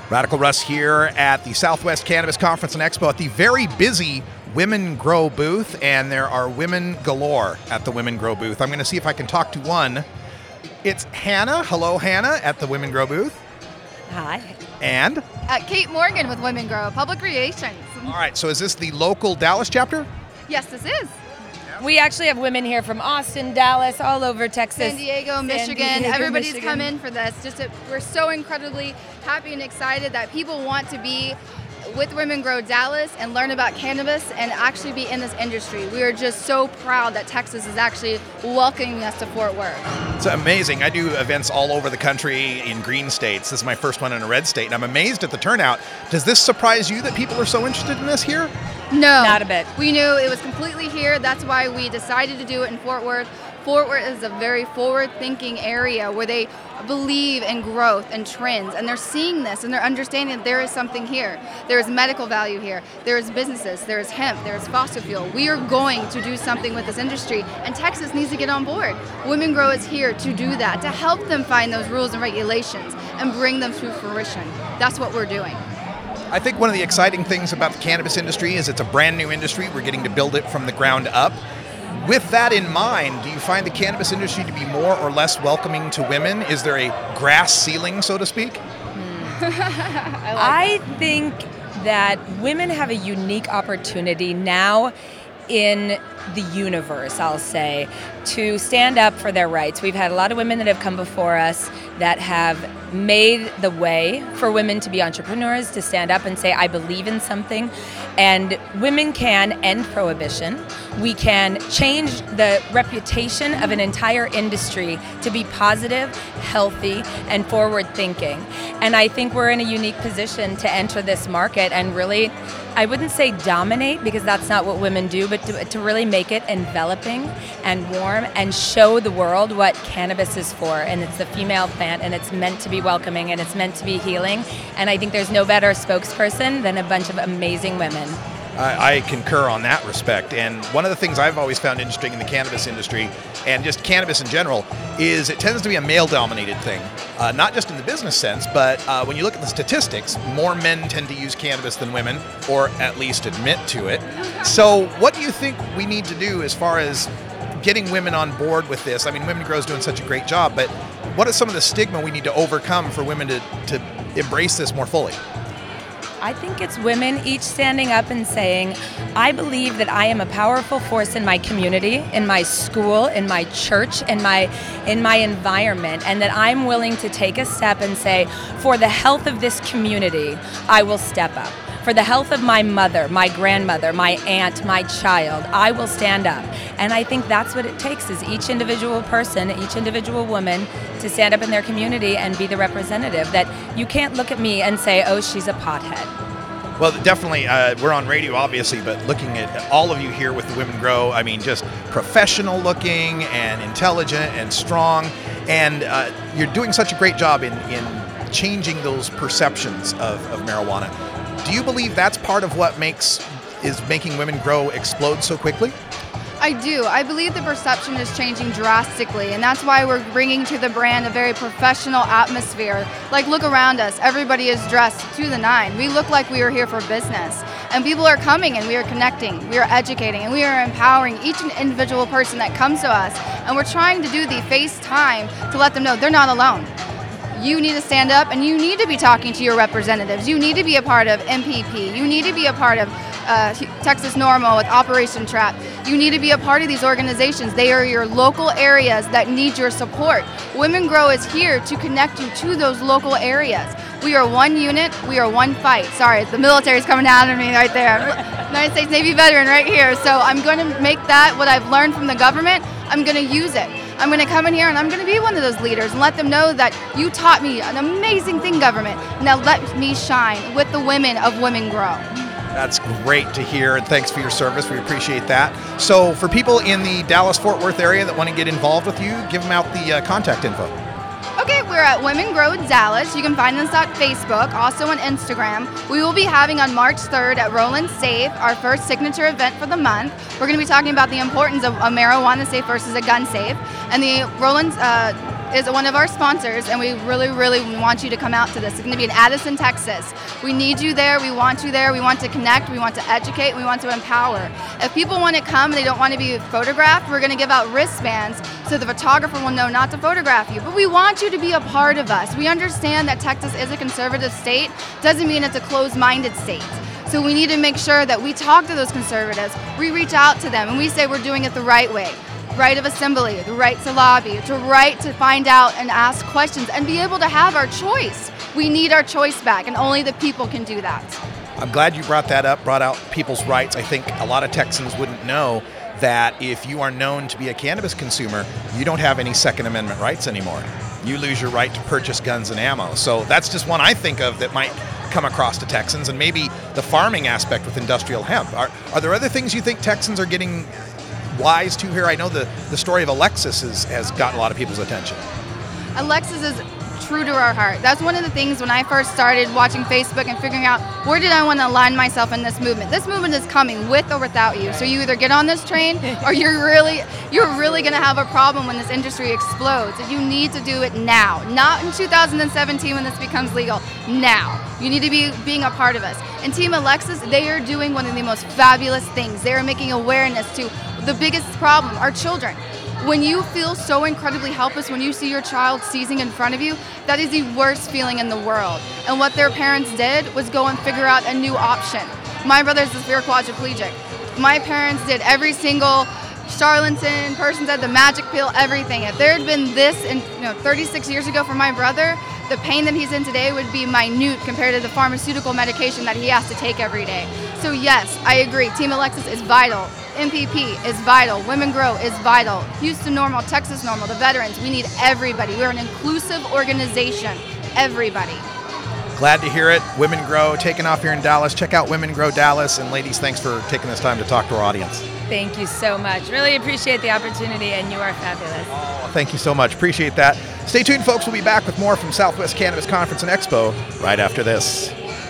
Radical Russ here at the Southwest Cannabis Conference and Expo at the very busy Women Grow booth, and there are women galore at the Women Grow booth. I'm going to see if I can talk to one. It's Hannah. Hello, Hannah, at the Women Grow booth. Hi. And? Kate Morgan with Women Grow, Public Relations. All right, so is this the local Dallas chapter? Yes, this is. We actually have women here from Austin, Dallas, all over Texas. San Diego, Michigan. Everybody's come in for this. We're so incredibly happy and excited that people want to be with Women Grow Dallas and learn about cannabis and actually be in this industry. We are just so proud that Texas is actually welcoming us to Fort Worth. It's amazing. I do events all over the country in green states. This is my first one in a red state, and I'm amazed at the turnout. Does this surprise you that people are so interested in this here? No. Not a bit. We knew it was completely here. That's why we decided to do it in Fort Worth. Fort Worth is a very forward-thinking area where they believe in growth and trends, and they're seeing this and they're understanding that there is something here. There is medical value here. There is businesses. There is hemp. There is fossil fuel. We are going to do something with this industry, and Texas needs to get on board. Women Grow is here to do that, to help them find those rules and regulations and bring them to fruition. That's what we're doing. I think one of the exciting things about the cannabis industry is it's a brand new industry. We're getting to build it from the ground up. With that in mind, do you find the cannabis industry to be more or less welcoming to women? Is there a grass ceiling, so to speak? I think that women have a unique opportunity now in the universe, I'll say, to stand up for their rights. We've had a lot of women that have come before us that have made the way for women to be entrepreneurs, to stand up and say, I believe in something. And women can end prohibition. We can change the reputation of an entire industry to be positive, healthy, and forward-thinking. And I think we're in a unique position to enter this market and really, I wouldn't say dominate, because that's not what women do, but to really make it enveloping and warm and show the world what cannabis is for. And it's the female plant, and it's meant to be welcoming, and it's meant to be healing. And I think there's no better spokesperson than a bunch of amazing women. I concur on that respect. And one of the things I've always found interesting in the cannabis industry, and just cannabis in general, is it tends to be a male-dominated thing. Not just in the business sense, but when you look at the statistics, more men tend to use cannabis than women, or at least admit to it. So what do you think we need to do as far as getting women on board with this? I mean, Women Grow is doing such a great job, but what is some of the stigma we need to overcome for women to embrace this more fully? I think it's women each standing up and saying, I believe that I am a powerful force in my community, in my school, in my church, in my environment, and that I'm willing to take a step and say, for the health of this community, I will step up. For the health of my mother, my grandmother, my aunt, my child, I will stand up. And I think that's what it takes, is each individual person, each individual woman to stand up in their community and be the representative. That you can't look at me and say, oh, she's a pothead. Well, definitely, we're on radio, obviously, but looking at all of you here with the Women Grow, I mean, just professional looking and intelligent and strong. And you're doing such a great job in changing those perceptions of marijuana. Do you believe that's part of what is making Women Grow explode so quickly? I do. I believe the perception is changing drastically, and that's why we're bringing to the brand a very professional atmosphere. Like, look around us. Everybody is dressed to the nine. We look like we are here for business, and people are coming, and we are connecting, we are educating, and we are empowering each individual person that comes to us, and we're trying to do the FaceTime to let them know they're not alone. You need to stand up, and you need to be talking to your representatives. You need to be a part of MPP. You need to be a part of Texas NORML with Operation TRAP. You need to be a part of these organizations. They are your local areas that need your support. Women Grow is here to connect you to those local areas. We are one unit. We are one fight. Sorry, the military's coming out of me right there. United States Navy veteran right here. So I'm going to make that what I've learned from the government, I'm going to use it. I'm going to come in here and I'm going to be one of those leaders and let them know that you taught me an amazing thing, government. Now let me shine with the women of Women Grow. That's great to hear, and thanks for your service. We appreciate that. So for people in the Dallas-Fort Worth area that want to get involved with you, give them out the contact info. Okay, we're at Women Grow Dallas. You can find us on Facebook, also on Instagram. We will be having on March 3rd at Roland Safe, our first signature event for the month. We're going to be talking about the importance of a marijuana safe versus a gun safe. And the Roland is one of our sponsors, and we really, really want you to come out to this. It's going to be in Addison, Texas. We need you there. We want you there. We want to connect. We want to educate. We want to empower. If people want to come and they don't want to be photographed, we're going to give out wristbands so the photographer will know not to photograph you. But we want you to be a part of us. We understand that Texas is a conservative state. Doesn't mean it's a closed-minded state. So we need to make sure that we talk to those conservatives. We reach out to them and we say we're doing it the right way. Right of assembly, the right to lobby, the right to find out and ask questions and be able to have our choice. We need our choice back, and only the people can do that. I'm glad you brought that up, brought out people's rights. I think a lot of Texans wouldn't know that if you are known to be a cannabis consumer, you don't have any Second Amendment rights anymore. You lose your right to purchase guns and ammo. So that's just one I think of that might come across to Texans, and maybe the farming aspect with industrial hemp. Are there other things you think Texans are getting wise to here? I know the story of Alexis has gotten a lot of people's attention. Alexis is true to our heart. That's one of the things when I first started watching Facebook and figuring out where did I want to align myself in this movement. This movement is coming with or without you. So you either get on this train or you're really going to have a problem when this industry explodes. And you need to do it now, not in 2017 when this becomes legal. Now. You need to be being a part of us. And Team Alexis, they are doing one of the most fabulous things. They are making awareness to the biggest problem, our children. When you feel so incredibly helpless when you see your child seizing in front of you, that is the worst feeling in the world. And what their parents did was go and figure out a new option. My brother's a severe quadriplegic. My parents did every single charlatan person said the magic pill, everything. If there had been this 36 years ago for my brother, the pain that he's in today would be minute compared to the pharmaceutical medication that he has to take every day. So yes, I agree. Team Alexis is vital. MPP is vital. Women Grow is vital. Houston Normal, Texas Normal, the veterans. We need everybody. We're an inclusive organization. Everybody. Glad to hear it. Women Grow taking off here in Dallas. Check out Women Grow Dallas. And ladies, thanks for taking this time to talk to our audience. Thank you so much. Really appreciate the opportunity, and you are fabulous. Oh, thank you so much. Appreciate that. Stay tuned, folks. We'll be back with more from Southwest Cannabis Conference and Expo right after this.